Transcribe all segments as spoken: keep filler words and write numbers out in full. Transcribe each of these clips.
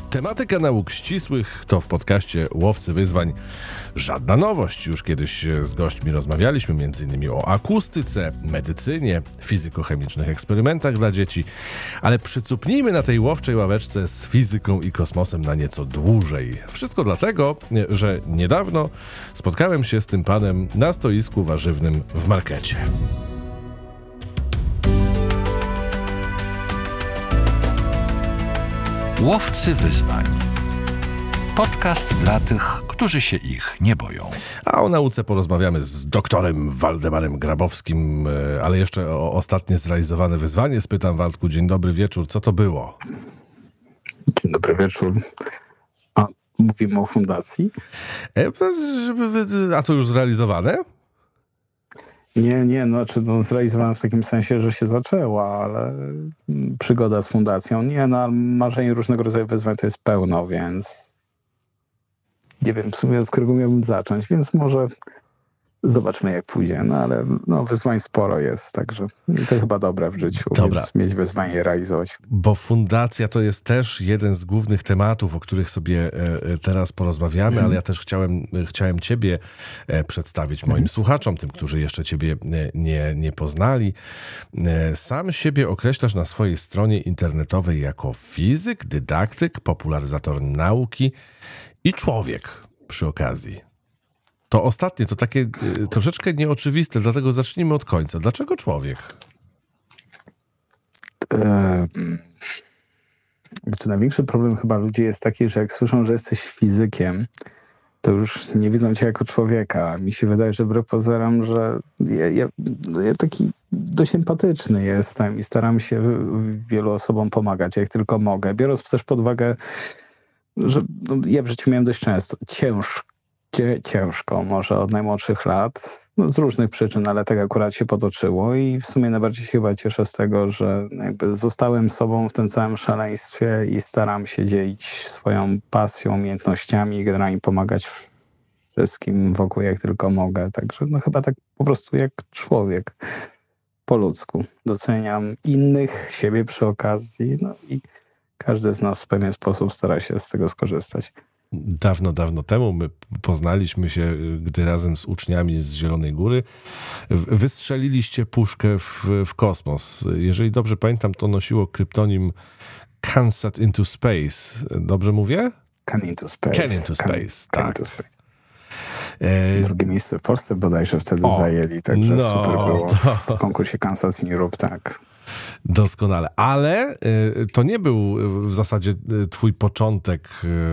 Tematyka nauk ścisłych to w podcaście Łowcy Wyzwań żadna nowość. Już kiedyś z gośćmi rozmawialiśmy między innymi o akustyce, medycynie, fizykochemicznych eksperymentach dla dzieci, ale przycupnijmy na tej łowczej ławeczce z fizyką i kosmosem na nieco dłużej. Wszystko dlatego, że niedawno spotkałem się z tym panem na stoisku warzywnym w markecie. Łowcy Wyzwań. Podcast dla tych, którzy się ich nie boją. A o nauce porozmawiamy z doktorem Waldemarem Grabowskim, ale jeszcze o ostatnie zrealizowane wyzwanie spytam. Waldku, dzień dobry wieczór, co to było? Dzień dobry wieczór. A mówimy o fundacji? A to już zrealizowane? Nie, nie, no, znaczy no, zrealizowałem w takim sensie, że się zaczęła, ale przygoda z fundacją, nie, no, marzeń różnego rodzaju wyzwań to jest pełno, więc nie wiem w sumie od którego miałbym zacząć, więc może zobaczmy jak pójdzie, no ale no, wyzwań sporo jest, także to chyba dobre w życiu, Dobra. Więc mieć wyzwanie i realizować. Bo fundacja to jest też jeden z głównych tematów, o których sobie e, teraz porozmawiamy, mm. ale ja też chciałem, chciałem ciebie e, przedstawić moim mm. słuchaczom, tym, którzy jeszcze ciebie e, nie, nie poznali. E, sam siebie określasz na swojej stronie internetowej jako fizyk, dydaktyk, popularyzator nauki i człowiek przy okazji. To ostatnie, to takie y, troszeczkę nieoczywiste, dlatego zacznijmy od końca. Dlaczego człowiek? E, znaczy największy problem chyba ludzi jest taki, że jak słyszą, że jesteś fizykiem, to już nie widzą cię jako człowieka. Mi się wydaje, że wbrew pozorom, że ja, ja, ja taki dość empatyczny jestem i staram się wielu osobom pomagać, jak tylko mogę. Biorąc też pod uwagę, że no, ja w życiu miałem dość często ciężko, ciężko, może od najmłodszych lat, no z różnych przyczyn, ale tak akurat się potoczyło i w sumie najbardziej się chyba cieszę z tego, że jakby zostałem sobą w tym całym szaleństwie i staram się dzielić swoją pasją, umiejętnościami i generalnie pomagać wszystkim wokół jak tylko mogę. Także no chyba tak po prostu jak człowiek po ludzku. Doceniam innych, siebie przy okazji, no i każdy z nas w pewien sposób stara się z tego skorzystać. Dawno, dawno temu my poznaliśmy się, gdy razem z uczniami z Zielonej Góry wystrzeliliście puszkę w, w kosmos. Jeżeli dobrze pamiętam, to nosiło kryptonim Cansat into Space. Dobrze mówię? Can into Space. Can into Space, Can, tak. Can into space. Drugie miejsce w Polsce bodajże wtedy o, zajęli, także no, super było to... w konkursie Kansas nie rób tak. Doskonale, ale y, to nie był w zasadzie y, twój początek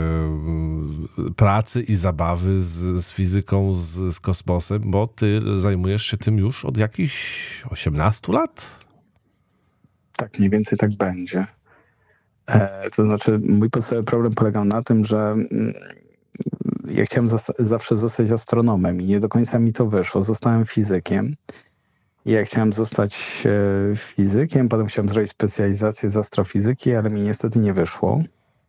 y, pracy i zabawy z, z fizyką, z, z kosmosem, bo ty zajmujesz się tym już od jakichś osiemnastu lat? Tak, mniej więcej tak będzie. E, to znaczy, mój podstawowy problem polegał na tym, że mm, ja chciałem zas- zawsze zostać astronomem i nie do końca mi to wyszło. Zostałem fizykiem. Ja chciałem zostać e, fizykiem, potem chciałem zrobić specjalizację z astrofizyki, ale mi niestety nie wyszło,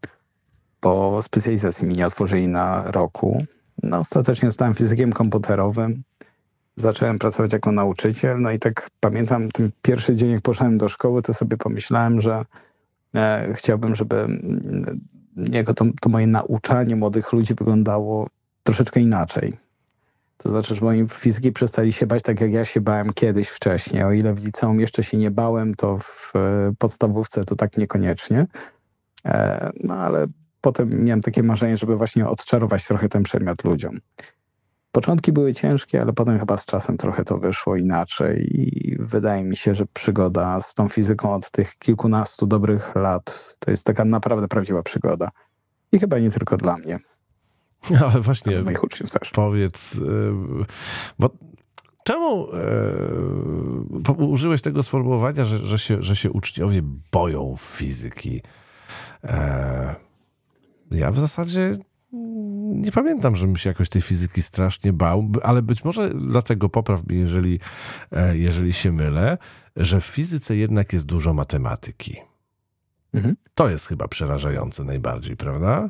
bo specjalizacji mi nie otworzyli na roku. No ostatecznie zostałem fizykiem komputerowym, zacząłem pracować jako nauczyciel, no i tak pamiętam ten pierwszy dzień, jak poszedłem do szkoły, to sobie pomyślałem, że e, chciałbym, żeby m, jako to, to moje nauczanie młodych ludzi wyglądało troszeczkę inaczej. To znaczy, że moi fizyki przestali się bać tak, jak ja się bałem kiedyś wcześniej. O ile w liceum jeszcze się nie bałem, to w podstawówce to tak niekoniecznie. E, no ale potem miałem takie marzenie, żeby właśnie odczarować trochę ten przedmiot ludziom. Początki były ciężkie, ale potem chyba z czasem trochę to wyszło inaczej i wydaje mi się, że przygoda z tą fizyką od tych kilkunastu dobrych lat to jest taka naprawdę prawdziwa przygoda. I chyba nie tylko dla mnie. Ale właśnie, moich uczniów też. Powiedz, bo czemu e, użyłeś tego sformułowania, że, że, się, że się uczniowie boją fizyki? E, ja w zasadzie nie pamiętam, żebym się jakoś tej fizyki strasznie bał, ale być może dlatego, popraw mnie, jeżeli, e, jeżeli się mylę, że w fizyce jednak jest dużo matematyki. Mhm. To jest chyba przerażające najbardziej, prawda?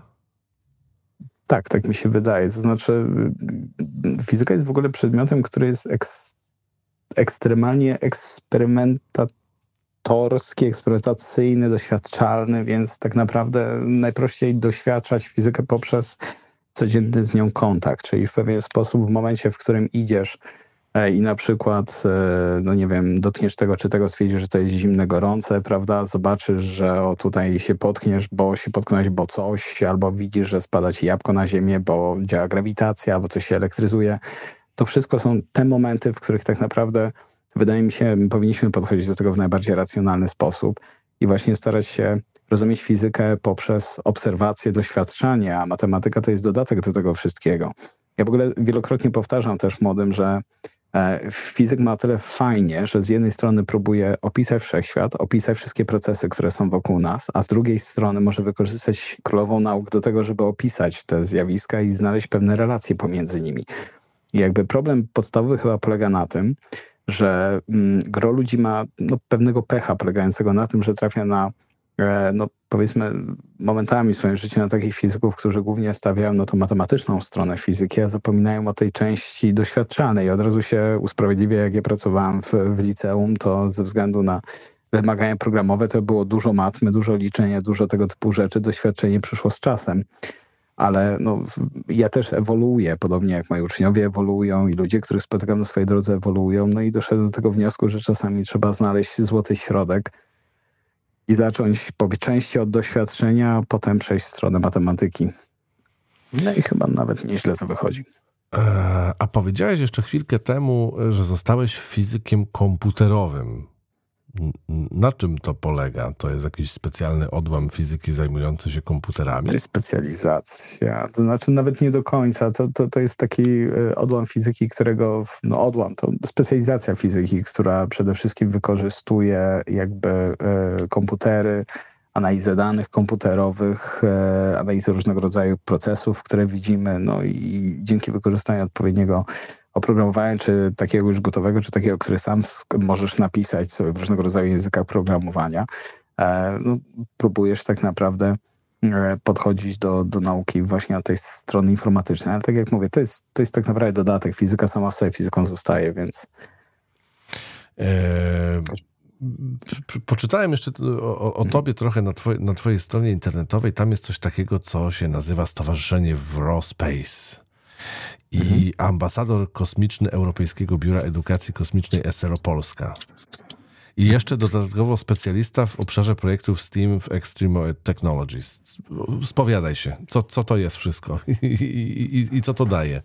Tak, tak mi się wydaje. To znaczy fizyka jest w ogóle przedmiotem, który jest eks, ekstremalnie eksperymentatywny. autorski, eksploatacyjny, doświadczalny, więc tak naprawdę najprościej doświadczać fizykę poprzez codzienny z nią kontakt, czyli w pewien sposób w momencie, w którym idziesz i na przykład, no nie wiem, dotkniesz tego czy tego, stwierdzisz, że to jest zimne, gorące, prawda? Zobaczysz, że o tutaj się potkniesz, bo się potknąłeś, bo coś, albo widzisz, że spada ci jabłko na ziemię, bo działa grawitacja, albo coś się elektryzuje. To wszystko są te momenty, w których tak naprawdę, wydaje mi się, powinniśmy podchodzić do tego w najbardziej racjonalny sposób i właśnie starać się rozumieć fizykę poprzez obserwacje, doświadczanie, a matematyka to jest dodatek do tego wszystkiego. Ja w ogóle wielokrotnie powtarzam też młodym, że fizyk ma tyle fajnie, że z jednej strony próbuje opisać wszechświat, opisać wszystkie procesy, które są wokół nas, a z drugiej strony może wykorzystać królową nauk do tego, żeby opisać te zjawiska i znaleźć pewne relacje pomiędzy nimi. I jakby problem podstawowy chyba polega na tym, że mm, gro ludzi ma no, pewnego pecha polegającego na tym, że trafia na, e, no powiedzmy, momentami w swoim życiu na takich fizyków, którzy głównie stawiają na tą matematyczną stronę fizyki, a zapominają o tej części doświadczalnej. I od razu się usprawiedliwię, jak ja pracowałem w, w liceum, to ze względu na wymagania programowe to było dużo matmy, dużo liczenia, dużo tego typu rzeczy. Doświadczenie przyszło z czasem. Ale no, ja też ewoluuję, podobnie jak moi uczniowie ewoluują i ludzie, których spotykam na swojej drodze ewoluują. No i doszedłem do tego wniosku, że czasami trzeba znaleźć złoty środek i zacząć po części od doświadczenia, a potem przejść w stronę matematyki. No i chyba nawet nieźle to wychodzi. A powiedziałeś jeszcze chwilkę temu, że zostałeś fizykiem komputerowym. Na czym to polega? To jest jakiś specjalny odłam fizyki zajmujący się komputerami? To jest specjalizacja. To znaczy nawet nie do końca. To, to, to jest taki odłam fizyki, którego... No odłam, to specjalizacja fizyki, która przede wszystkim wykorzystuje jakby e, komputery, analizę danych komputerowych, e, analizę różnego rodzaju procesów, które widzimy, no i dzięki wykorzystaniu odpowiedniego oprogramowania, czy takiego już gotowego, czy takiego, który sam możesz napisać sobie w różnego rodzaju językach programowania, e, no, próbujesz tak naprawdę e, podchodzić do, do nauki właśnie od tej strony informatycznej. Ale tak jak mówię, to jest, to jest tak naprawdę dodatek. Fizyka sama w sobie fizyką zostaje, więc... E, poczytałem jeszcze o, o tobie trochę na, twoj, na twojej stronie internetowej. Tam jest coś takiego, co się nazywa Stowarzyszenie WROSpace. I mhm. ambasador kosmiczny Europejskiego Biura Edukacji Kosmicznej S R O Polska. I jeszcze dodatkowo specjalista w obszarze projektów STEAM w Extreme Technologies. Spowiadaj się, co, co to jest wszystko i, i, i, i co to daje?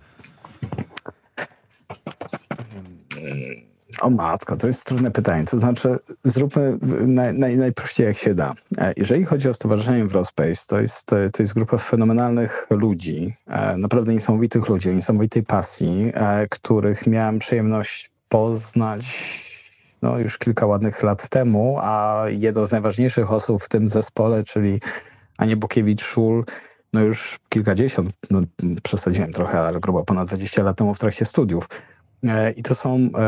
O matko, to jest trudne pytanie. To znaczy, zróbmy naj, naj, najprościej jak się da. Jeżeli chodzi o Stowarzyszenie WROSpace, to jest, to jest grupa fenomenalnych ludzi, naprawdę niesamowitych ludzi, niesamowitej pasji, których miałem przyjemność poznać no, już kilka ładnych lat temu, a jedną z najważniejszych osób w tym zespole, czyli Anię Bukiewicz-Szul, no już kilkadziesiąt, no przesadziłem trochę, ale grubo ponad dwadzieścia lat temu w trakcie studiów. I to są e,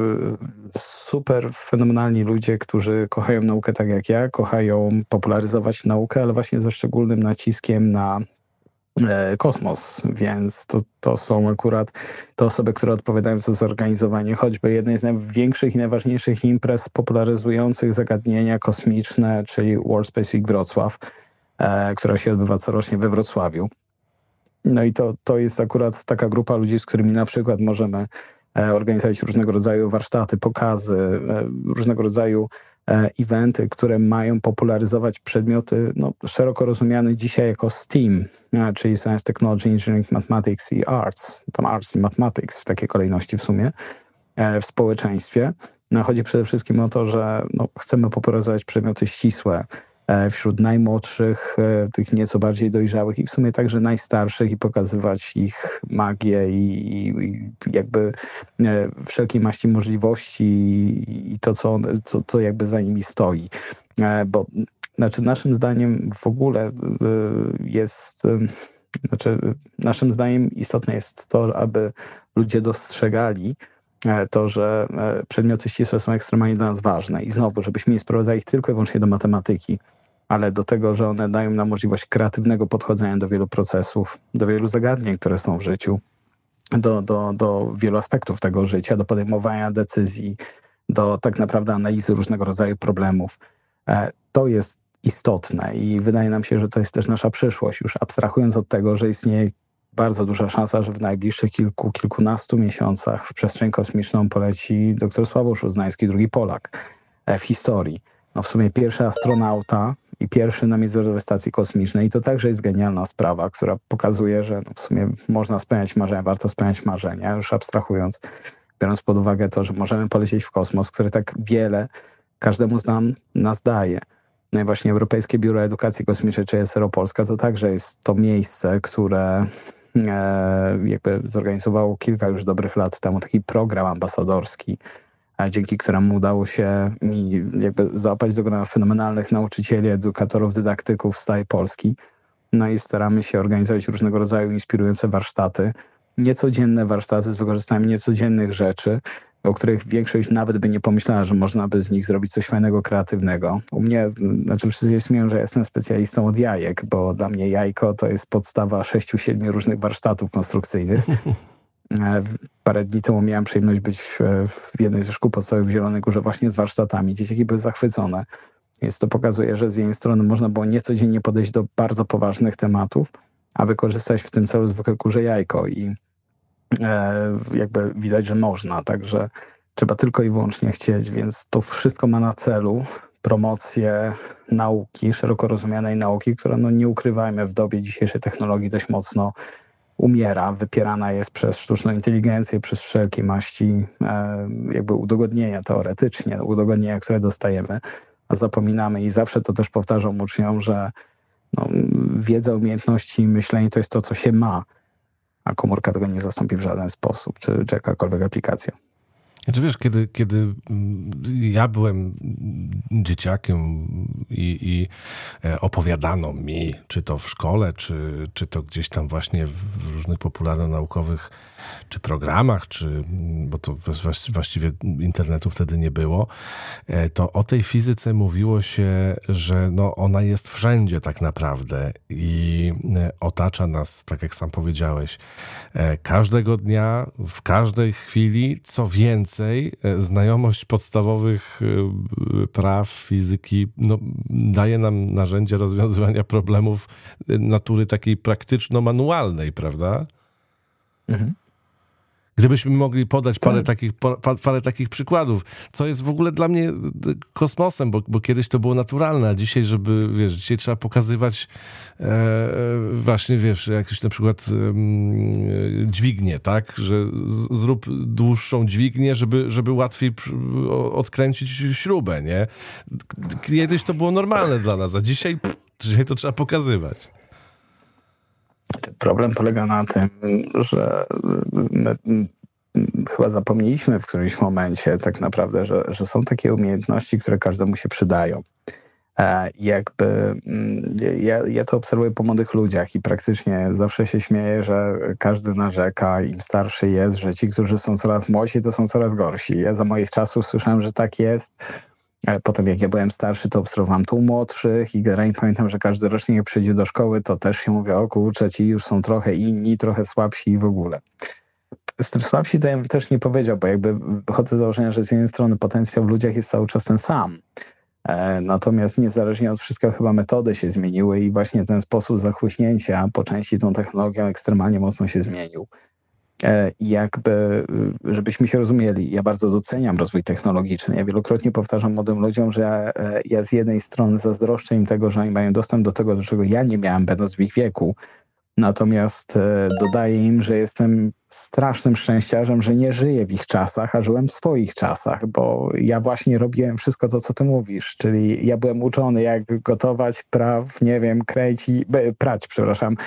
super fenomenalni ludzie, którzy kochają naukę tak jak ja, kochają popularyzować naukę, ale właśnie ze szczególnym naciskiem na e, kosmos, więc to, to są akurat te osoby, które odpowiadają za zorganizowanie choćby jednej z największych i najważniejszych imprez popularyzujących zagadnienia kosmiczne, czyli World Space Week Wrocław, e, która się odbywa corocznie we Wrocławiu. No i to, to jest akurat taka grupa ludzi, z którymi na przykład możemy organizować różnego rodzaju warsztaty, pokazy, różnego rodzaju eventy, które mają popularyzować przedmioty no, szeroko rozumiane dzisiaj jako STEAM, czyli Science, Technology, Engineering, Mathematics i Arts, tam Arts i Mathematics w takiej kolejności w sumie, w społeczeństwie. No, chodzi przede wszystkim o to, że no, chcemy popularyzować przedmioty ścisłe wśród najmłodszych, tych nieco bardziej dojrzałych i w sumie także najstarszych i pokazywać ich magię i, i jakby wszelkiej maści możliwości i to, co, co, co jakby za nimi stoi. Bo znaczy naszym zdaniem w ogóle jest, znaczy naszym zdaniem istotne jest to, aby ludzie dostrzegali to, że przedmioty ścisłe są ekstremalnie dla nas ważne i znowu, żebyśmy nie sprowadzali ich tylko i wyłącznie do matematyki, ale do tego, że one dają nam możliwość kreatywnego podchodzenia do wielu procesów, do wielu zagadnień, które są w życiu, do, do, do wielu aspektów tego życia, do podejmowania decyzji, do tak naprawdę analizy różnego rodzaju problemów. To jest istotne i wydaje nam się, że to jest też nasza przyszłość, już abstrahując od tego, że istnieje bardzo duża szansa, że w najbliższych kilku, kilkunastu miesiącach w przestrzeń kosmiczną poleci dr Sławomir Uznański, drugi Polak w historii. No w sumie pierwszy astronauta i pierwszy na Międzynarodowej Stacji Kosmicznej. I to także jest genialna sprawa, która pokazuje, że no w sumie można spełniać marzenia, warto spełniać marzenia, już abstrahując, biorąc pod uwagę to, że możemy polecieć w kosmos, który tak wiele każdemu z nam nas daje. No i właśnie Europejskie Biuro Edukacji Kosmicznej, czy S R O Polska, to także jest to miejsce, które e, jakby zorganizowało kilka już dobrych lat temu taki program ambasadorski, dzięki któremu udało się mi jakby załapać do grona fenomenalnych nauczycieli, edukatorów, dydaktyków z całej Polski. No i staramy się organizować różnego rodzaju inspirujące warsztaty, niecodzienne warsztaty z wykorzystaniem niecodziennych rzeczy, o których większość nawet by nie pomyślała, że można by z nich zrobić coś fajnego, kreatywnego. U mnie, znaczy wszyscy się śmieją, że ja jestem specjalistą od jajek, bo dla mnie jajko to jest podstawa sześciu, siedmiu różnych warsztatów konstrukcyjnych. Parę dni temu miałem przyjemność być w, w jednej ze szkół podstawowych w Zielonej Górze właśnie z warsztatami. Dzieciaki były zachwycone. Więc to pokazuje, że z jednej strony można było niecodziennie podejść do bardzo poważnych tematów, a wykorzystać w tym celu zwykłe kurze jajko. I e, jakby widać, że można. Także trzeba tylko i wyłącznie chcieć. Więc to wszystko ma na celu promocję nauki, szeroko rozumianej nauki, która, no nie ukrywajmy, w dobie dzisiejszej technologii dość mocno umiera, wypierana jest przez sztuczną inteligencję, przez wszelkie maści e, jakby udogodnienia teoretycznie, udogodnienia, które dostajemy, a zapominamy i zawsze to też powtarzam uczniom, że no, wiedza, umiejętności i myślenie to jest to, co się ma, a komórka tego nie zastąpi w żaden sposób, czy, czy jakakolwiek aplikacja. Znaczy wiesz, kiedy, kiedy ja byłem dzieciakiem i, i opowiadano mi, czy to w szkole, czy, czy to gdzieś tam właśnie w różnych popularno-naukowych czy programach, czy, bo to właściwie internetu wtedy nie było, to o tej fizyce mówiło się, że no ona jest wszędzie tak naprawdę i otacza nas, tak jak sam powiedziałeś, każdego dnia, w każdej chwili, co więcej, znajomość podstawowych praw fizyki no, daje nam narzędzie rozwiązywania problemów natury takiej praktyczno-manualnej, prawda? Mhm. Gdybyśmy mogli podać parę takich, pa, parę takich przykładów, co jest w ogóle dla mnie kosmosem, bo, bo kiedyś to było naturalne, a dzisiaj, żeby, wiesz, dzisiaj trzeba pokazywać e, właśnie, wiesz, jakieś na przykład e, dźwignię, tak, że z, zrób dłuższą dźwignię, żeby, żeby łatwiej odkręcić śrubę, nie? Kiedyś to było normalne dla nas, a dzisiaj, pff, dzisiaj to trzeba pokazywać. Problem polega na tym, że my chyba zapomnieliśmy w którymś momencie tak naprawdę, że, że są takie umiejętności, które każdemu się przydają. E, jakby ja, ja to obserwuję po młodych ludziach i praktycznie zawsze się śmieję, że każdy narzeka, im starszy jest, że ci, którzy są coraz młodsi, to są coraz gorsi. Ja za moich czasów słyszałem, że tak jest. Potem jak ja byłem starszy, to obserwowałem tu młodszych i generalnie pamiętam, że każdy rocznik jak przyjdzie do szkoły, to też się mówi, o kurczę, ci już są trochę inni, trochę słabsi i w ogóle. Z tym słabsi to ja bym też nie powiedział, bo jakby wychodzę z założenia, że z jednej strony potencjał w ludziach jest cały czas ten sam. E, natomiast niezależnie od wszystkiego chyba metody się zmieniły i właśnie ten sposób zachłyśnięcia po części tą technologią ekstremalnie mocno się zmienił. I jakby, żebyśmy się rozumieli, ja bardzo doceniam rozwój technologiczny. Ja wielokrotnie powtarzam młodym ludziom, że ja, ja z jednej strony zazdroszczę im tego, że oni mają dostęp do tego, do czego ja nie miałem, będąc w ich wieku. Natomiast dodaję im, że jestem strasznym szczęściarzem, że nie żyję w ich czasach, a żyłem w swoich czasach, bo ja właśnie robiłem wszystko to, co ty mówisz, czyli ja byłem uczony, jak gotować, praw, nie wiem, kręcić, prać, przepraszam,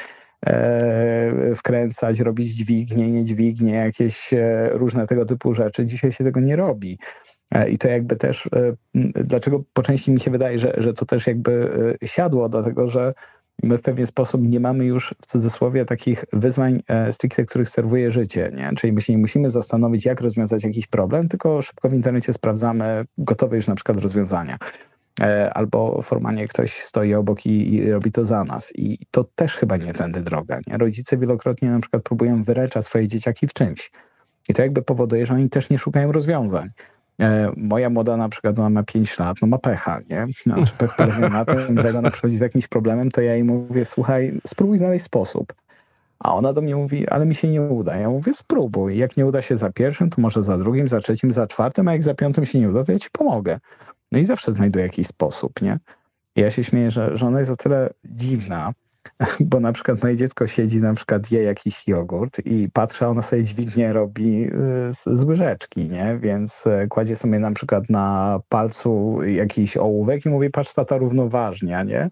E, wkręcać, robić dźwignie, nie dźwignie, jakieś e, różne tego typu rzeczy. Dzisiaj się tego nie robi. E, I to jakby też, e, dlaczego po części mi się wydaje, że, że to też jakby e, siadło, dlatego że my w pewien sposób nie mamy już w cudzysłowie takich wyzwań e, stricte, których serwuje życie, nie? Czyli my się nie musimy zastanowić, jak rozwiązać jakiś problem, tylko szybko w internecie sprawdzamy gotowe już na przykład rozwiązania. Albo formalnie ktoś stoi obok i, i robi to za nas. I to też chyba nie tędy droga. Nie? Rodzice wielokrotnie na przykład próbują wyręczać swoje dzieciaki w czymś. I to jakby powoduje, że oni też nie szukają rozwiązań. E, moja młoda na przykład, ona ma pięć lat, no ma pecha, nie? Znaczy pech polega na tym, że jak ona przychodzi z jakimś problemem, to ja jej mówię, słuchaj, spróbuj znaleźć sposób. A ona do mnie mówi, ale mi się nie uda. Ja mówię, spróbuj. Jak nie uda się za pierwszym, to może za drugim, za trzecim, za czwartym, a jak za piątym się nie uda, to ja ci pomogę. No i zawsze znajduję jakiś sposób, nie? I ja się śmieję, że, że ona jest o tyle dziwna, bo na przykład moje dziecko siedzi, na przykład je jakiś jogurt i patrzę, a ona sobie dźwignię robi z, z łyżeczki, nie? Więc kładzie sobie na przykład na palcu jakiś ołówek i mówi, patrz, tata równoważnia, nie?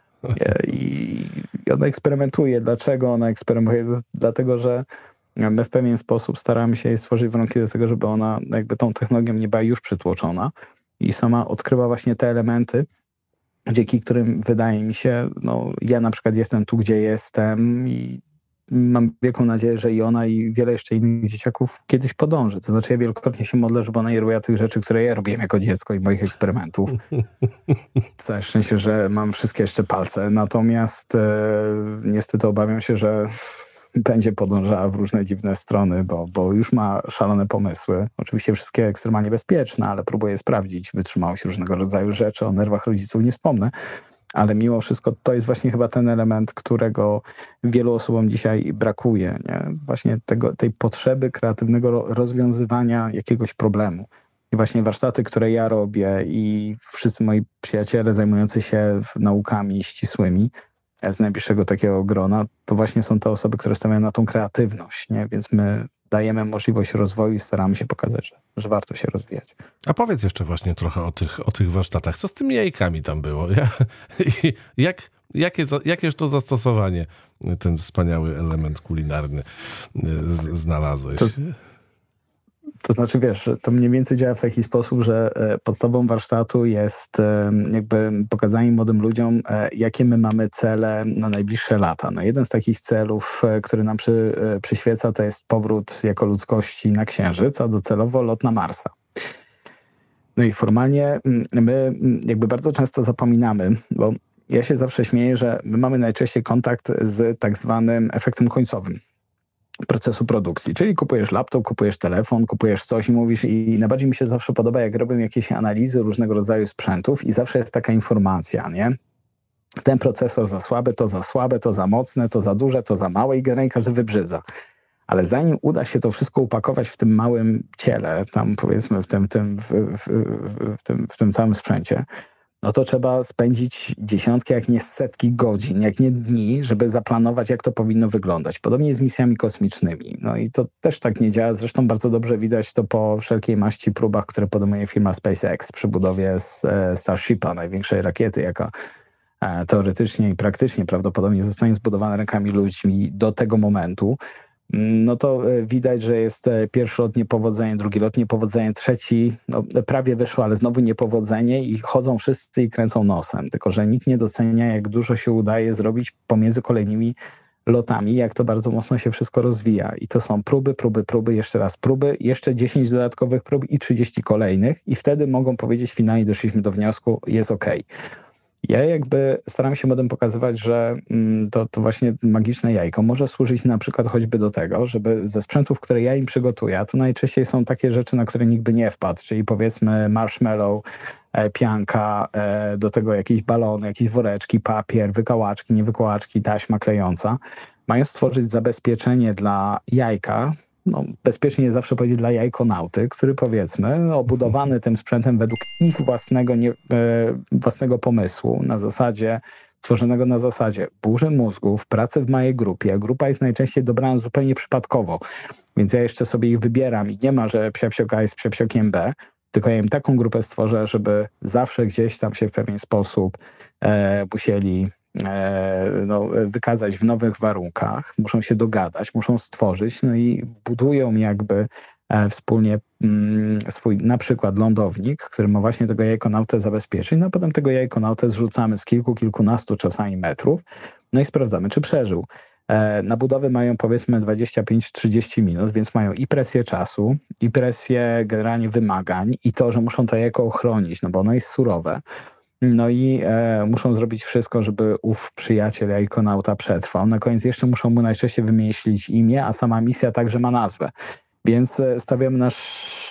I, I ona eksperymentuje. Dlaczego ona eksperymentuje? Dlatego, że my w pewien sposób staramy się jej stworzyć warunki do tego, żeby ona jakby tą technologią nie była już przytłoczona i sama odkrywa właśnie te elementy, dzięki którym wydaje mi się, no ja na przykład jestem tu, gdzie jestem i mam wielką nadzieję, że i ona i wiele jeszcze innych dzieciaków kiedyś podąży. To znaczy ja wielokrotnie się modlę, żeby ona nie robiła tych rzeczy, które ja robiłem jako dziecko i moich eksperymentów. Całe szczęście, że mam wszystkie jeszcze palce. Natomiast e, niestety obawiam się, że będzie podążała w różne dziwne strony, bo, bo już ma szalone pomysły. Oczywiście wszystkie ekstremalnie bezpieczne, ale próbuje sprawdzić wytrzymałość różnego rodzaju rzeczy. O nerwach rodziców nie wspomnę. Ale mimo wszystko to jest właśnie chyba ten element, którego wielu osobom dzisiaj brakuje. Nie? Właśnie tego, tej potrzeby kreatywnego rozwiązywania jakiegoś problemu. I właśnie warsztaty, które ja robię i wszyscy moi przyjaciele zajmujący się naukami ścisłymi z najbliższego takiego grona, to właśnie są te osoby, które stawiają na tą kreatywność. Nie? Więc my dajemy możliwość rozwoju i staramy się pokazać, że, że warto się rozwijać. A powiedz jeszcze właśnie trochę o tych, o tych warsztatach. Co z tymi jajkami tam było? Ja, jak, jakie, jakież to zastosowanie ten wspaniały element kulinarny z, znalazłeś? To, to znaczy, wiesz, to mniej więcej działa w taki sposób, że podstawą warsztatu jest jakby pokazanie młodym ludziom, jakie my mamy cele na najbliższe lata. No jeden z takich celów, który nam przy, przyświeca, to jest powrót jako ludzkości na Księżyc, a docelowo lot na Marsa. No i formalnie my jakby bardzo często zapominamy, bo ja się zawsze śmieję, że my mamy najczęściej kontakt z tak zwanym efektem końcowym procesu produkcji. Czyli kupujesz laptop, kupujesz telefon, kupujesz coś i mówisz, i najbardziej mi się zawsze podoba, jak robią jakieś analizy różnego rodzaju sprzętów i zawsze jest taka informacja, nie? Ten procesor za słaby, to za słabe, to za mocne, to za duże, to za małe i generalnie każdy wybrzydza. Ale zanim uda się to wszystko upakować w tym małym ciele, tam powiedzmy w tym, tym, w, w, w, w, tym, w tym całym sprzęcie, no to trzeba spędzić dziesiątki, jak nie setki godzin, jak nie dni, żeby zaplanować, jak to powinno wyglądać. Podobnie z misjami kosmicznymi. No i to też tak nie działa. Zresztą bardzo dobrze widać to po wszelkiej maści próbach, które podejmuje firma SpaceX przy budowie Starshipa, największej rakiety, jaka teoretycznie i praktycznie prawdopodobnie zostanie zbudowana rękami ludźmi do tego momentu. No to widać, że jest pierwszy lot niepowodzenie, drugi lot niepowodzenie, trzeci no, prawie wyszło, ale znowu niepowodzenie i chodzą wszyscy i kręcą nosem. Tylko że nikt nie docenia, jak dużo się udaje zrobić pomiędzy kolejnymi lotami, jak to bardzo mocno się wszystko rozwija. I to są próby, próby, próby, jeszcze raz próby, jeszcze dziesięć dodatkowych prób i trzydzieści kolejnych i wtedy mogą powiedzieć, finalnie doszliśmy do wniosku, jest okej. Ja jakby staram się młodym pokazywać, że to, to właśnie magiczne jajko może służyć na przykład choćby do tego, żeby ze sprzętów, które ja im przygotuję, a to najczęściej są takie rzeczy, na które nikt by nie wpadł, czyli powiedzmy marshmallow, pianka, do tego jakieś balony, jakieś woreczki, papier, wykałaczki, niewykałaczki, taśma klejąca, mają stworzyć zabezpieczenie dla jajka, no, bezpiecznie zawsze powiedzieć dla jajkonauty, który powiedzmy obudowany tym sprzętem według ich własnego, nie, e, własnego pomysłu, na zasadzie, tworzonego na zasadzie burzy mózgów, pracy w małej grupie. Grupa jest najczęściej dobrana zupełnie przypadkowo, więc ja jeszcze sobie ich wybieram i nie ma, że psiapsiok A jest psiapsiokiem B, tylko ja im taką grupę stworzę, żeby zawsze gdzieś tam się w pewien sposób e, musieli no, wykazać w nowych warunkach, muszą się dogadać, muszą stworzyć, no i budują jakby wspólnie swój na przykład lądownik, który ma właśnie tego jajkonautę zabezpieczyć, no a potem tego jajkonautę zrzucamy z kilku, kilkunastu czasami metrów, no i sprawdzamy, czy przeżył. Na budowę mają powiedzmy dwadzieścia pięć trzydzieści minut, więc mają i presję czasu, i presję generalnie wymagań, i to, że muszą to jajko ochronić, no bo ono jest surowe. No i e, muszą zrobić wszystko, żeby ów przyjaciel jajkonauta przetrwał. Na koniec jeszcze muszą mu najczęściej wymyślić imię, a sama misja także ma nazwę. Więc stawiamy nasz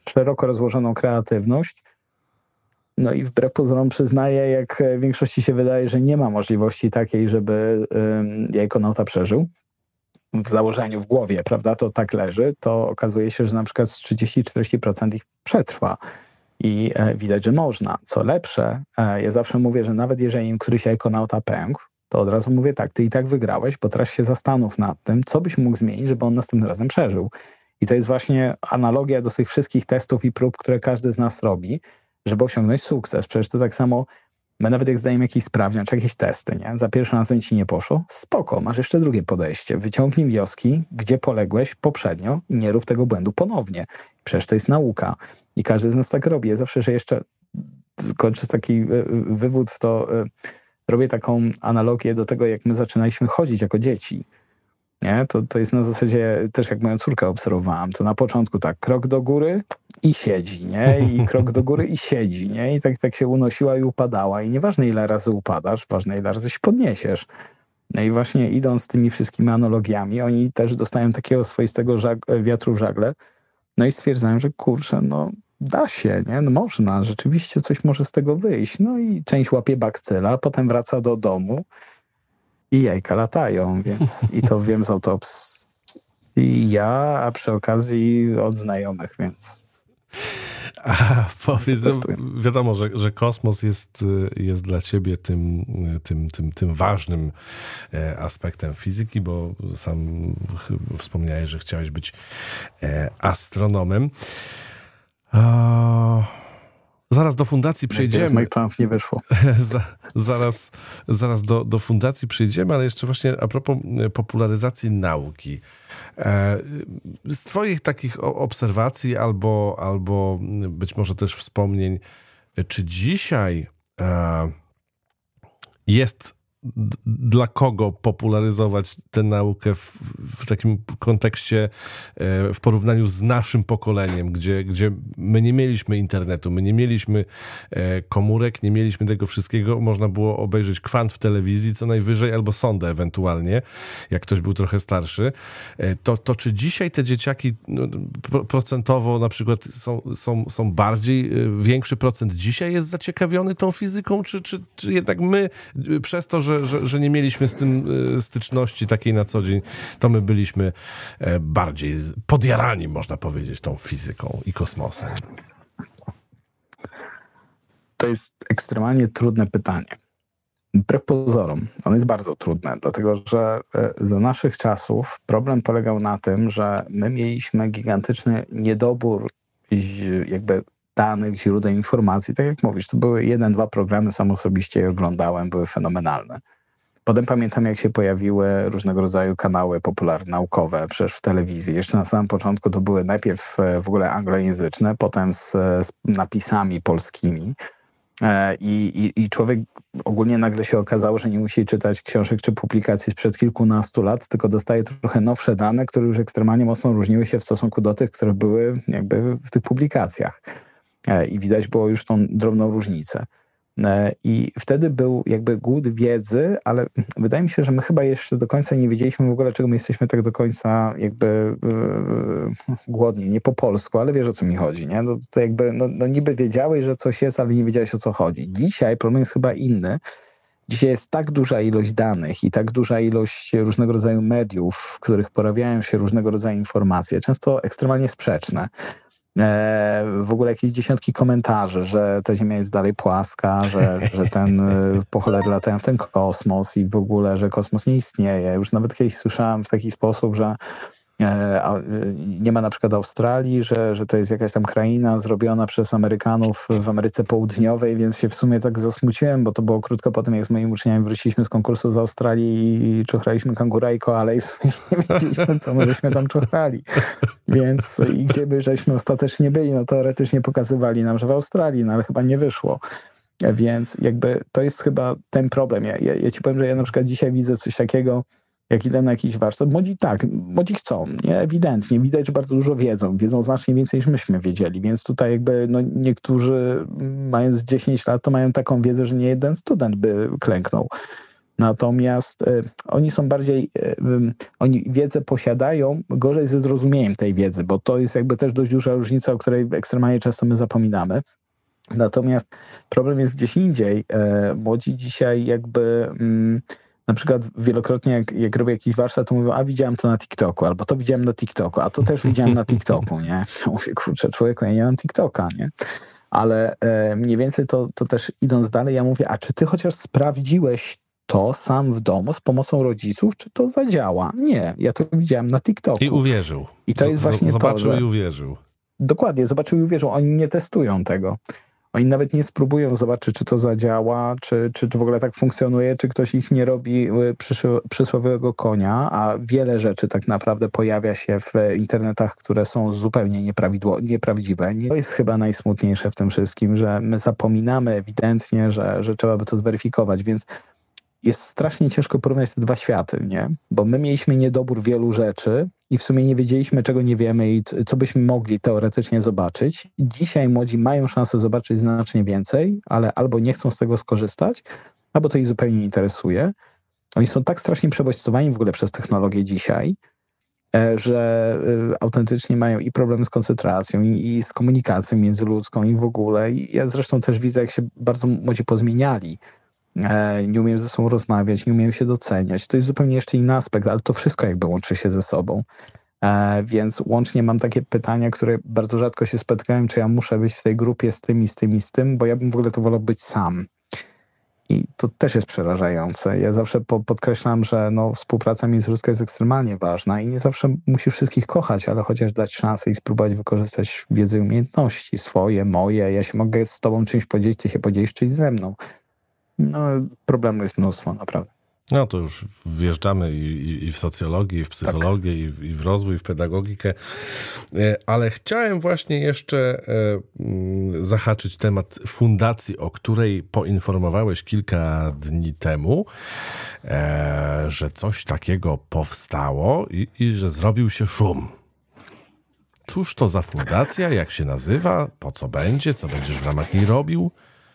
szeroko rozłożoną kreatywność. No i wbrew pozorom przyznaję, jak większości się wydaje, że nie ma możliwości takiej, żeby um, Jajkonauta przeżył. W założeniu, w głowie, prawda, to tak leży, to okazuje się, że na przykład z trzydzieści do czterdziestu procent ich przetrwa. I e, widać, że można. Co lepsze, e, ja zawsze mówię, że nawet jeżeli im któryś Jajkonauta pękł, to od razu mówię tak, ty i tak wygrałeś, bo teraz się zastanów nad tym, co byś mógł zmienić, żeby on następnym razem przeżył. I to jest właśnie analogia do tych wszystkich testów i prób, które każdy z nas robi, żeby osiągnąć sukces. Przecież to tak samo, my nawet jak zdajemy jakiś sprawdzian, czy jakieś testy, nie? Za pierwszym razem ci nie poszło, spoko, masz jeszcze drugie podejście. Wyciągnij wnioski, gdzie poległeś poprzednio i nie rób tego błędu ponownie. Przecież to jest nauka. I każdy z nas tak robi. Ja zawsze, że jeszcze kończę taki wywód, to robię taką analogię do tego, jak my zaczynaliśmy chodzić jako dzieci. Nie? To, to jest na zasadzie, też jak moją córkę obserwowałam, to na początku tak, krok do góry i siedzi, nie? I krok do góry i siedzi, nie? I tak, tak się unosiła i upadała. I nieważne ile razy upadasz, ważne ile razy się podniesiesz. No i właśnie idąc tymi wszystkimi analogiami, oni też dostają takiego swoistego żag- wiatru w żagle, no i stwierdzają, że kurczę, no da się, nie? No można, rzeczywiście coś może z tego wyjść. No i część łapie bakcyla, potem wraca do domu i jajka latają, więc i to wiem z autopsji ja, a przy okazji od znajomych, więc... A powiedz, wiadomo, że, że kosmos jest, jest dla ciebie tym, tym, tym, tym ważnym aspektem fizyki, bo sam wspomniałeś, że chciałeś być astronomem. O, zaraz do fundacji przejdziemy. Z moich planów nie wyszło. zaraz zaraz do, do fundacji przejdziemy, ale jeszcze właśnie a propos popularyzacji nauki. Z twoich takich obserwacji albo, albo być może też wspomnień, czy dzisiaj jest dla kogo popularyzować tę naukę w, w takim kontekście, w porównaniu z naszym pokoleniem, gdzie, gdzie my nie mieliśmy internetu, my nie mieliśmy komórek, nie mieliśmy tego wszystkiego. Można było obejrzeć kwant w telewizji co najwyżej, albo sondę ewentualnie, jak ktoś był trochę starszy. To, to czy dzisiaj te dzieciaki no, procentowo na przykład są, są, są bardziej, większy procent dzisiaj jest zaciekawiony tą fizyką, czy, czy, czy jednak my przez to, że Że, że, że nie mieliśmy z tym styczności takiej na co dzień, to my byliśmy bardziej podjarani, można powiedzieć, tą fizyką i kosmosem? To jest ekstremalnie trudne pytanie. Wbrew pozorom, ono jest bardzo trudne, dlatego że za naszych czasów problem polegał na tym, że my mieliśmy gigantyczny niedobór jakby danych, źródeł informacji. Tak jak mówisz, to były jeden, dwa programy, sam osobiście je oglądałem, były fenomenalne. Potem pamiętam, jak się pojawiły różnego rodzaju kanały popularne, naukowe, przecież w telewizji. Jeszcze na samym początku to były najpierw w ogóle anglojęzyczne, potem z, z napisami polskimi. I, i, I człowiek ogólnie nagle się okazało, że nie musi czytać książek czy publikacji sprzed kilkunastu lat, tylko dostaje trochę nowsze dane, które już ekstremalnie mocno różniły się w stosunku do tych, które były jakby w tych publikacjach. I widać było już tą drobną różnicę. I wtedy był jakby głód wiedzy, ale wydaje mi się, że my chyba jeszcze do końca nie wiedzieliśmy w ogóle, czego my jesteśmy tak do końca jakby yy, głodni. Nie po polsku, ale wiesz, o co mi chodzi, nie? No, to jakby, no, no niby wiedziałeś, że coś jest, ale nie wiedziałeś, o co chodzi. Dzisiaj problem jest chyba inny. Dzisiaj jest tak duża ilość danych i tak duża ilość różnego rodzaju mediów, w których pojawiają się różnego rodzaju informacje, często ekstremalnie sprzeczne. W ogóle jakieś dziesiątki komentarzy, że ta Ziemia jest dalej płaska, że, że ten po cholery latają w ten kosmos i w ogóle, że kosmos nie istnieje. Już nawet kiedyś słyszałem w taki sposób, że nie ma na przykład Australii, że, że to jest jakaś tam kraina zrobiona przez Amerykanów w Ameryce Południowej, więc się w sumie tak zasmuciłem, bo to było krótko po tym, jak z moimi uczniami wróciliśmy z konkursu z Australii i czochraliśmy kangura i koale i w sumie nie wiedzieliśmy, co my żeśmy tam czochrali. Więc i gdzie by żeśmy ostatecznie byli, no teoretycznie pokazywali nam, że w Australii, no ale chyba nie wyszło. Więc jakby to jest chyba ten problem. Ja, ja, ja ci powiem, że ja na przykład dzisiaj widzę coś takiego, jak idę na jakiś warsztat, młodzi tak, młodzi chcą, nie? Ewidentnie, widać, że bardzo dużo wiedzą, wiedzą znacznie więcej niż myśmy wiedzieli, więc tutaj jakby no, niektórzy mając dziesięć lat, to mają taką wiedzę, że nie jeden student by klęknął. Natomiast y, oni są bardziej, y, y, oni wiedzę posiadają, gorzej ze zrozumieniem tej wiedzy, bo to jest jakby też dość duża różnica, o której ekstremalnie często my zapominamy. Natomiast problem jest gdzieś indziej. E, młodzi dzisiaj jakby mm, na przykład wielokrotnie jak, jak robię jakiś warsztat, to mówią, a widziałem to na TikToku, albo to widziałem na TikToku, a to też widziałem na TikToku, nie? Ja mówię, kurczę, człowieku, ja nie mam TikToka, nie? Ale e, mniej więcej to, to też idąc dalej, ja mówię, a czy ty chociaż sprawdziłeś to sam w domu z pomocą rodziców, czy to zadziała? Nie, ja to widziałem na TikToku. I uwierzył. I to jest właśnie Zobaczył to, że... i uwierzył. Dokładnie, zobaczył i uwierzył. Oni nie testują tego. Oni nawet nie spróbują zobaczyć, czy to zadziała, czy, czy to w ogóle tak funkcjonuje, czy ktoś ich nie robi przyszły, przysłowiowego konia, a wiele rzeczy tak naprawdę pojawia się w internetach, które są zupełnie nieprawdziwe. To jest chyba najsmutniejsze w tym wszystkim, że my zapominamy ewidentnie, że, że trzeba by to zweryfikować, więc jest strasznie ciężko porównać te dwa światy, nie? Bo my mieliśmy niedobór wielu rzeczy i w sumie nie wiedzieliśmy, czego nie wiemy i co byśmy mogli teoretycznie zobaczyć. Dzisiaj młodzi mają szansę zobaczyć znacznie więcej, ale albo nie chcą z tego skorzystać, albo to ich zupełnie nie interesuje. Oni są tak strasznie przebodźcowani w ogóle przez technologię dzisiaj, że autentycznie mają i problemy z koncentracją, i, i z komunikacją międzyludzką, i w ogóle. I ja zresztą też widzę, jak się bardzo młodzi pozmieniali. Nie umieją ze sobą rozmawiać, nie umieją się doceniać. To jest zupełnie jeszcze inny aspekt, ale to wszystko jakby łączy się ze sobą. E, więc łącznie mam takie pytania, które bardzo rzadko się spotkałem, czy ja muszę być w tej grupie z tym i z tym i z tym, bo ja bym w ogóle to wolał być sam. I to też jest przerażające. Ja zawsze po, podkreślam, że no, współpraca międzyludzka jest ekstremalnie ważna i nie zawsze musisz wszystkich kochać, ale chociaż dać szansę i spróbować wykorzystać wiedzę i umiejętności swoje, moje. Ja się mogę z tobą czymś podzielić, ty się podzielisz czymś ze mną. No, problemu jest mnóstwo, naprawdę. No to już wjeżdżamy i, i, i w socjologię, i w psychologię, tak. i, w, i w rozwój, i w pedagogikę. Ale chciałem właśnie jeszcze e, zahaczyć temat fundacji, o której poinformowałeś kilka dni temu, e, że coś takiego powstało i, i że zrobił się szum. Cóż to za fundacja? Jak się nazywa? Po co będzie? Co będziesz w ramach niej robił?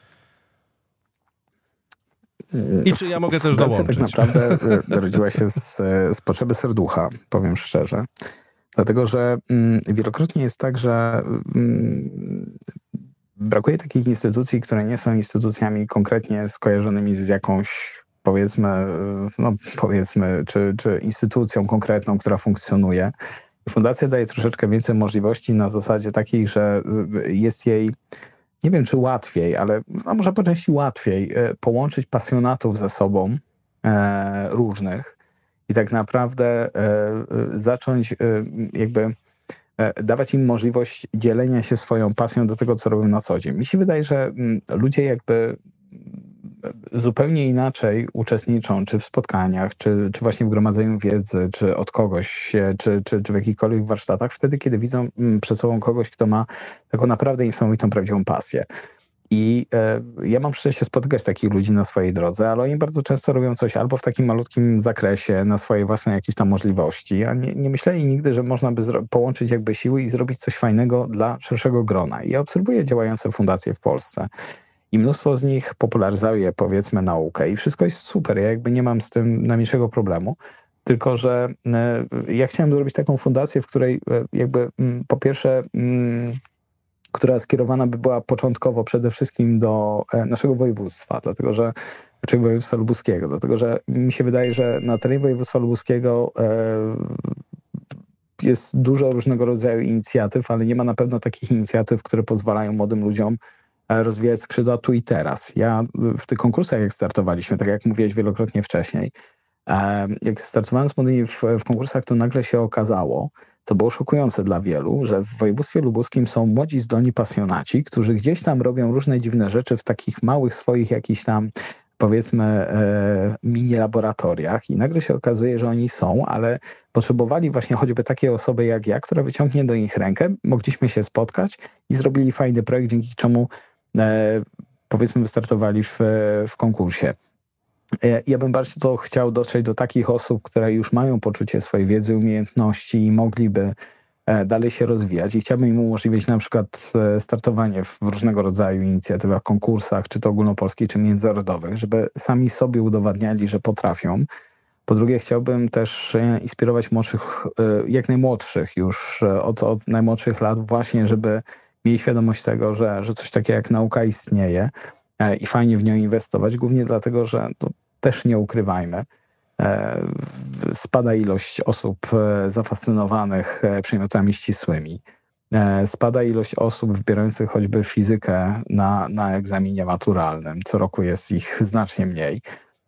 I czy ja mogę też dołączyć? Tak naprawdę rodziła się z, z potrzeby serducha, powiem szczerze. Dlatego, że mm, wielokrotnie jest tak, że mm, brakuje takich instytucji, które nie są instytucjami konkretnie skojarzonymi z jakąś, powiedzmy, no powiedzmy, czy, czy instytucją konkretną, która funkcjonuje. Fundacja daje troszeczkę więcej możliwości na zasadzie takiej, że jest jej, nie wiem czy łatwiej, ale a może po części łatwiej e, połączyć pasjonatów ze sobą e, różnych i tak naprawdę e, e, zacząć e, jakby e, dawać im możliwość dzielenia się swoją pasją do tego, co robią na co dzień. Mi się wydaje, że m, ludzie jakby zupełnie inaczej uczestniczą, czy w spotkaniach, czy, czy właśnie w gromadzeniu wiedzy, czy od kogoś, czy, czy, czy w jakichkolwiek warsztatach, wtedy, kiedy widzą przed sobą kogoś, kto ma taką naprawdę niesamowitą, prawdziwą pasję. I e, ja mam szczęście spotykać takich ludzi na swojej drodze, ale oni bardzo często robią coś albo w takim malutkim zakresie, na swojej własnej jakieś tam możliwości, a nie, nie myśleli nigdy, że można by zro- połączyć jakby siły i zrobić coś fajnego dla szerszego grona. I ja obserwuję działające fundacje w Polsce. I mnóstwo z nich popularyzuje, powiedzmy, naukę i wszystko jest super. Ja jakby nie mam z tym najmniejszego problemu. Tylko że e, ja chciałem zrobić taką fundację, w której e, jakby m, po pierwsze, m, która skierowana by była początkowo przede wszystkim do e, naszego województwa, dlatego że, czyli województwa lubuskiego, dlatego że mi się wydaje, że na terenie województwa lubuskiego e, jest dużo różnego rodzaju inicjatyw, ale nie ma na pewno takich inicjatyw, które pozwalają młodym ludziom rozwijać skrzydła tu i teraz. Ja w tych konkursach, jak startowaliśmy, tak jak mówiłeś wielokrotnie wcześniej, jak startowałem z młodymi w, w konkursach, to nagle się okazało, co było szokujące dla wielu, że w województwie lubuskim są młodzi, zdolni pasjonaci, którzy gdzieś tam robią różne dziwne rzeczy w takich małych swoich jakichś tam, powiedzmy, e, mini laboratoriach i nagle się okazuje, że oni są, ale potrzebowali właśnie choćby takiej osoby jak ja, która wyciągnie do nich rękę, mogliśmy się spotkać i zrobili fajny projekt, dzięki czemu e, powiedzmy wystartowali w, w konkursie. E, ja bym bardzo chciał dotrzeć do takich osób, które już mają poczucie swojej wiedzy, umiejętności i mogliby dalej się rozwijać i chciałbym im umożliwić na przykład startowanie w różnego rodzaju inicjatywach, konkursach, czy to ogólnopolskich, czy międzynarodowych, żeby sami sobie udowadniali, że potrafią. Po drugie, chciałbym też inspirować młodszych, jak najmłodszych już, od, od najmłodszych lat właśnie, żeby mieli świadomość tego, że, że coś takiego jak nauka istnieje i fajnie w nią inwestować, głównie dlatego, że to też nie ukrywajmy, spada ilość osób zafascynowanych przedmiotami ścisłymi. Spada ilość osób wybierających choćby fizykę na, na egzaminie maturalnym. Co roku jest ich znacznie mniej.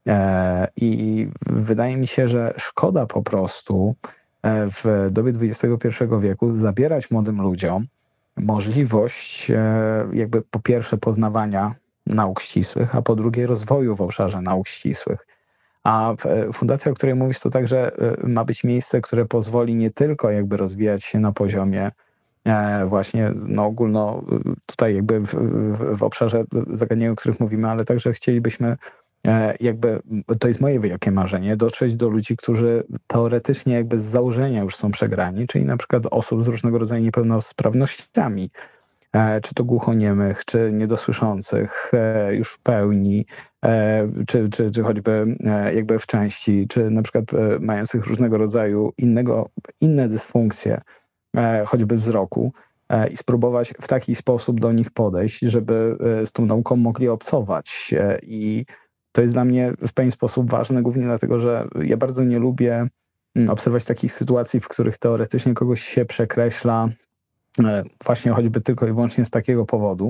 I wydaje mi się, że szkoda po prostu w dobie dwudziestego pierwszego wieku zabierać młodym ludziom możliwość jakby po pierwsze poznawania nauk ścisłych, a po drugie rozwoju w obszarze nauk ścisłych. A fundacja, o której mówisz, to także ma być miejsce, które pozwoli nie tylko jakby rozwijać się na poziomie właśnie no ogólno tutaj jakby w, w, w obszarze zagadnień, o których mówimy, ale także chcielibyśmy jakby, to jest moje wielkie marzenie, dotrzeć do ludzi, którzy teoretycznie jakby z założenia już są przegrani, czyli na przykład osób z różnego rodzaju niepełnosprawnościami, czy to głuchoniemych, czy niedosłyszących już w pełni, czy, czy, czy choćby jakby w części, czy na przykład mających różnego rodzaju innego, inne dysfunkcje, choćby wzroku, i spróbować w taki sposób do nich podejść, żeby z tą nauką mogli obcować. I to jest dla mnie w pewien sposób ważne, głównie dlatego, że ja bardzo nie lubię obserwować takich sytuacji, w których teoretycznie kogoś się przekreśla właśnie choćby tylko i wyłącznie z takiego powodu,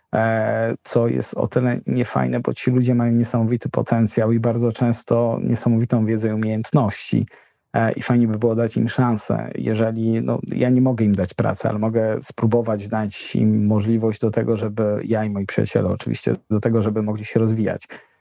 co jest o tyle niefajne, bo ci ludzie mają niesamowity potencjał i bardzo często niesamowitą wiedzę i umiejętności. I fajnie by było dać im szansę. Jeżeli, no, ja nie mogę im dać pracy, ale mogę spróbować dać im możliwość do tego, żeby ja i moi przyjaciele oczywiście, do tego, żeby mogli się rozwijać.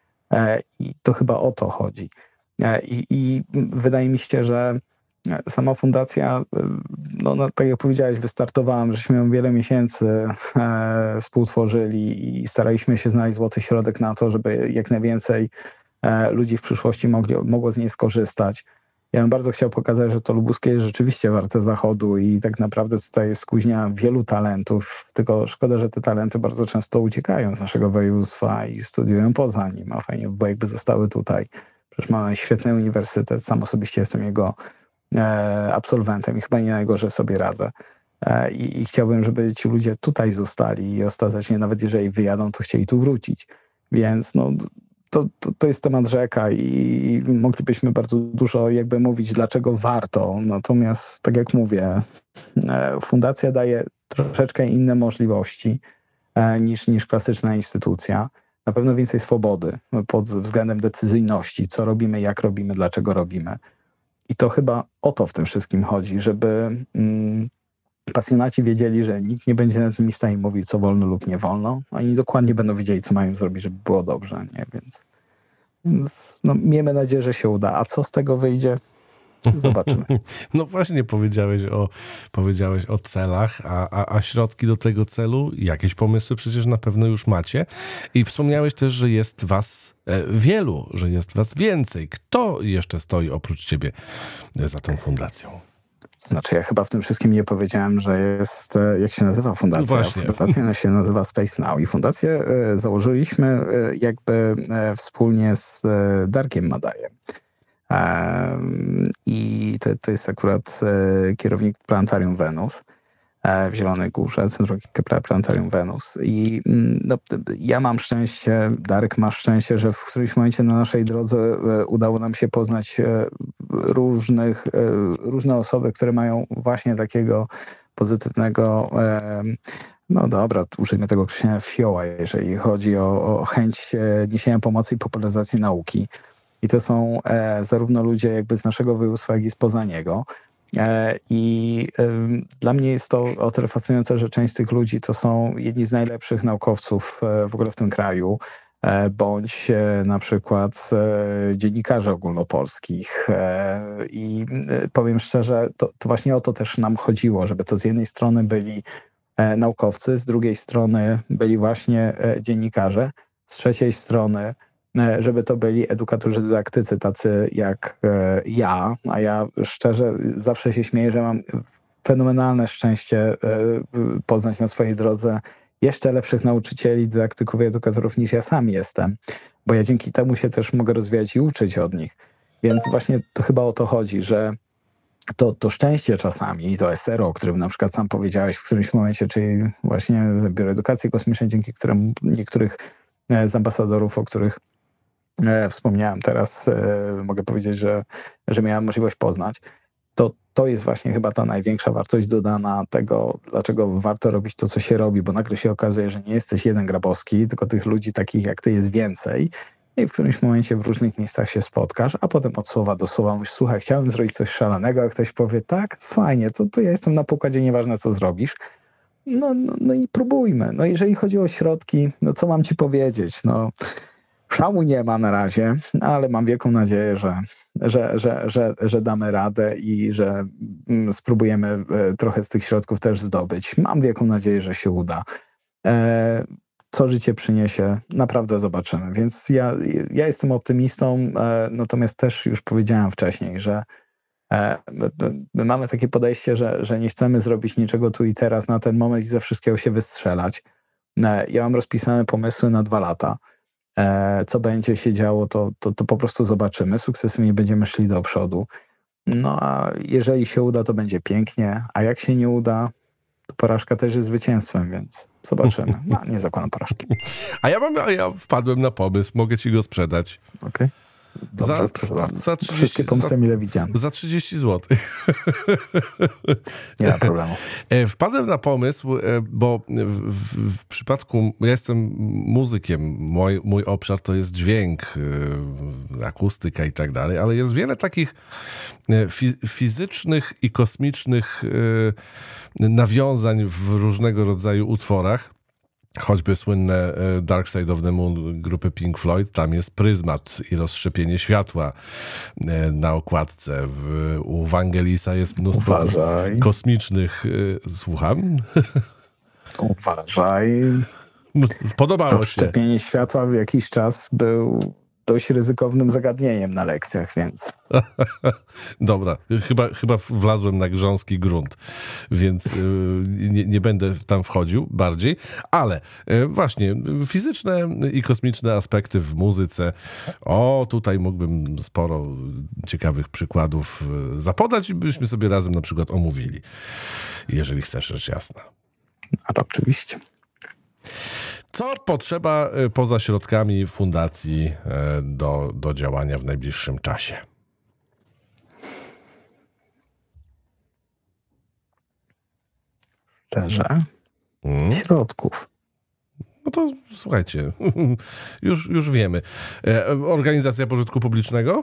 I to chyba o to chodzi. I, i wydaje mi się, że sama fundacja, no, no tak jak powiedziałeś, wystartowałam, żeśmy ją wiele miesięcy e, współtworzyli i staraliśmy się znaleźć złoty środek na to, żeby jak najwięcej e, ludzi w przyszłości mogli, mogło z niej skorzystać. Ja bym bardzo chciał pokazać, że to lubuskie jest rzeczywiście warte zachodu i tak naprawdę tutaj jest kuźnia wielu talentów, tylko szkoda, że te talenty bardzo często uciekają z naszego województwa i studiują poza nim, a fajnie by było, jakby zostały tutaj. Przecież mamy świetny uniwersytet, sam osobiście jestem jego e, absolwentem i chyba nie najgorzej sobie radzę. E, i, I chciałbym, żeby ci ludzie tutaj zostali i ostatecznie nawet jeżeli wyjadą, to chcieli tu wrócić. Więc no... To, to, to jest temat rzeka i moglibyśmy bardzo dużo jakby mówić, dlaczego warto. Natomiast, tak jak mówię, fundacja daje troszeczkę inne możliwości niż, niż klasyczna instytucja. Na pewno więcej swobody pod względem decyzyjności, co robimy, jak robimy, dlaczego robimy. I to chyba o to w tym wszystkim chodzi, żeby mm, pasjonaci wiedzieli, że nikt nie będzie nad nimi w stanie mówić, co wolno lub nie wolno. Oni dokładnie będą wiedzieli, co mają zrobić, żeby było dobrze, nie? Więc, więc no, miejmy nadzieję, że się uda. A co z tego wyjdzie? Zobaczymy. No właśnie powiedziałeś o, powiedziałeś o celach, a, a, a środki do tego celu, jakieś pomysły przecież na pewno już macie. I wspomniałeś też, że jest was e, wielu, że jest was więcej. Kto jeszcze stoi oprócz ciebie za tą fundacją? Znaczy ja chyba w tym wszystkim nie powiedziałem, że jest, jak się nazywa fundacja. Właśnie. Fundacja się nazywa Space Now i fundację założyliśmy jakby wspólnie z Darkiem Madajem. I to, to jest akurat kierownik Planetarium Wenus w Zielonej Górze, Centrum Kepler Planetarium Wenus. I no, ja mam szczęście, Darek ma szczęście, że w którymś momencie na naszej drodze udało nam się poznać różnych, różne osoby, które mają właśnie takiego pozytywnego, no dobra, użyjmy tego określenia fioła, jeżeli chodzi o, o chęć niesienia pomocy i popularyzacji nauki. I to są e, zarówno ludzie jakby z naszego województwa, jak i spoza niego. E, I e, dla mnie jest to o tyle fascynujące, że część z tych ludzi to są jedni z najlepszych naukowców e, w ogóle w tym kraju, e, bądź e, na przykład e, dziennikarzy ogólnopolskich. E, I e, powiem szczerze, to, to właśnie o to też nam chodziło, żeby to z jednej strony byli e, naukowcy, z drugiej strony byli właśnie e, dziennikarze, z trzeciej strony żeby to byli edukatorzy dydaktycy, tacy jak e, ja, a ja szczerze zawsze się śmieję, że mam fenomenalne szczęście poznać na swojej drodze jeszcze lepszych nauczycieli, dydaktyków i edukatorów niż ja sam jestem, bo ja dzięki temu się też mogę rozwijać i uczyć od nich. Więc właśnie to chyba o to chodzi, że to, to szczęście czasami, to S R O, o którym na przykład sam powiedziałeś w którymś momencie, czyli właśnie Biuro Edukacji Kosmicznej, dzięki któremu niektórych z ambasadorów, o których e, wspomniałem teraz, e, mogę powiedzieć, że, że miałem możliwość poznać, to to jest właśnie chyba ta największa wartość dodana tego, dlaczego warto robić to, co się robi, bo nagle się okazuje, że nie jesteś jeden Grabowski, tylko tych ludzi takich jak ty jest więcej i w którymś momencie w różnych miejscach się spotkasz, a potem od słowa do słowa mówisz, słuchaj, chciałem zrobić coś szalonego, a ktoś powie, tak, fajnie, to, to ja jestem na pokładzie, nieważne co zrobisz. No, no, no i próbujmy. No jeżeli chodzi o środki, no co mam ci powiedzieć? No szału nie ma na razie, ale mam wielką nadzieję, że, że, że, że, że damy radę i że mm, spróbujemy trochę z tych środków też zdobyć. Mam wielką nadzieję, że się uda. E, co życie przyniesie, naprawdę zobaczymy. Więc ja, ja jestem optymistą, e, natomiast też już powiedziałem wcześniej, że e, my, my mamy takie podejście, że, że nie chcemy zrobić niczego tu i teraz na ten moment i ze wszystkiego się wystrzelać. E, ja mam rozpisane pomysły na dwa lata. Co będzie się działo, to, to, to po prostu zobaczymy. Sukcesywnie będziemy szli do przodu. No a jeżeli się uda, to będzie pięknie, a jak się nie uda, to porażka też jest zwycięstwem, więc zobaczymy. No, nie zakładam porażki. A ja, mam, a ja wpadłem na pomysł, mogę ci go sprzedać. Okej. Okay. Dobrze, za, proszę bardzo. Za trzydzieści, wszystkie pomysły mile widziane. Za trzydzieści złotych. Nie ma problemu. Wpadłem na pomysł, bo w, w, w przypadku, ja jestem muzykiem, mój, mój obszar to jest dźwięk, akustyka i tak dalej, ale jest wiele takich fi- fizycznych i kosmicznych nawiązań w różnego rodzaju utworach. Choćby słynne Dark Side of the Moon grupy Pink Floyd, tam jest pryzmat i rozszczepienie światła na okładce. W, u Vangelisa jest mnóstwo Uważaj. kosmicznych... Słucham? Uważaj. Podobało to się. Rozszczepienie światła w jakiś czas był dość ryzykownym zagadnieniem na lekcjach, więc... Dobra, chyba, chyba wlazłem na grząski grunt, więc nie, nie będę tam wchodził bardziej, ale właśnie fizyczne i kosmiczne aspekty w muzyce, o, tutaj mógłbym sporo ciekawych przykładów zapodać i byśmy sobie razem na przykład omówili, jeżeli chcesz, rzecz jasna. Ale oczywiście. Co potrzeba poza środkami fundacji do, do działania w najbliższym czasie? Szczerze? Hmm? Środków. No to słuchajcie, już, już wiemy. Organizacja pożytku publicznego?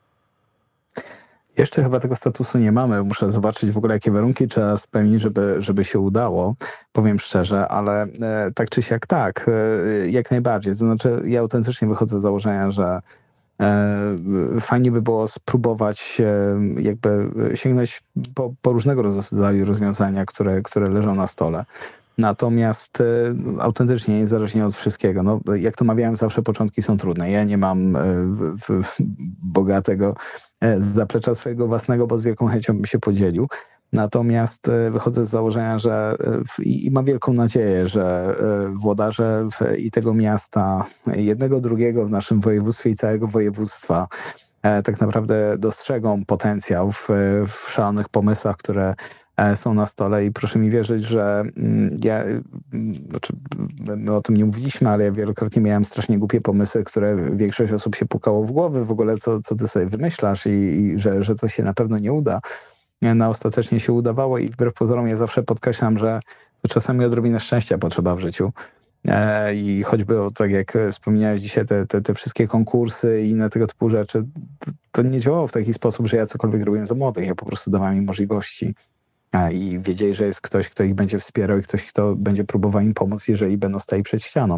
Jeszcze chyba tego statusu nie mamy. Muszę zobaczyć w ogóle, jakie warunki trzeba spełnić, żeby, żeby się udało. Powiem szczerze, ale e, tak czy siak tak, e, jak najbardziej. To znaczy, ja autentycznie wychodzę z założenia, że e, fajnie by było spróbować e, jakby sięgnąć po, po różnego rodzaju rozwiązania, które, które leżą na stole. Natomiast e, autentycznie, niezależnie od wszystkiego, no, jak to mawiałem, zawsze początki są trudne. Ja nie mam e, w, w, bogatego e, zaplecza swojego własnego, bo z wielką chęcią bym się podzielił. Natomiast e, wychodzę z założenia, że e, w, i, i mam wielką nadzieję, że e, włodarze w, i tego miasta, jednego, drugiego w naszym województwie i całego województwa e, tak naprawdę dostrzegą potencjał w, w szalonych pomysłach, które są na stole i proszę mi wierzyć, że ja, znaczy my o tym nie mówiliśmy, ale ja wielokrotnie miałem strasznie głupie pomysły, które większość osób się pukało w głowy, w ogóle co, co ty sobie wymyślasz i, i że, że coś się na pewno nie uda. No ostatecznie się udawało i wbrew pozorom ja zawsze podkreślam, że czasami odrobinę szczęścia potrzeba w życiu. I choćby o, tak jak wspominałeś dzisiaj, te, te, te wszystkie konkursy i inne tego typu rzeczy, to, to nie działało w taki sposób, że ja cokolwiek robiłem za młodych, ja po prostu dawałem im możliwości. I wiedzieli, że jest ktoś, kto ich będzie wspierał i ktoś, kto będzie próbował im pomóc, jeżeli będą stali przed ścianą.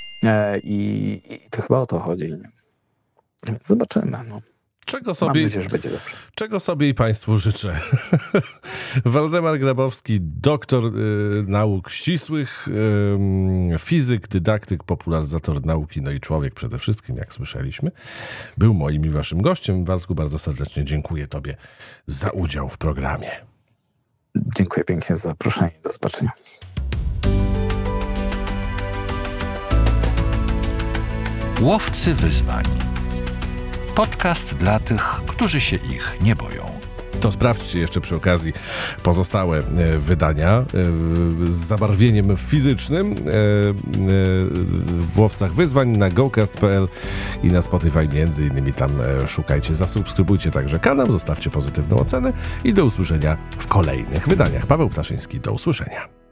I, i to chyba o to chodzi. Zobaczymy. No. Czego sobie, Mam nadzieję, że będzie dobrze. Czego sobie i Państwu życzę. Waldemar Grabowski, doktor y, nauk ścisłych, y, fizyk, dydaktyk, popularyzator nauki, no i człowiek przede wszystkim, jak słyszeliśmy, był moim i waszym gościem. Waldku, bardzo serdecznie dziękuję tobie za udział w programie. Dziękuję pięknie za zaproszenie. Do zobaczenia. Łowcy wyzwań. Podcast dla tych, którzy się ich nie boją. To sprawdźcie jeszcze przy okazji pozostałe e, wydania e, z zabarwieniem fizycznym e, e, w Łowcach Wyzwań na gocast kropka p l i na Spotify między innymi tam e, szukajcie. Zasubskrybujcie także kanał, zostawcie pozytywną ocenę i do usłyszenia w kolejnych wydaniach. Paweł Ptaszyński, do usłyszenia.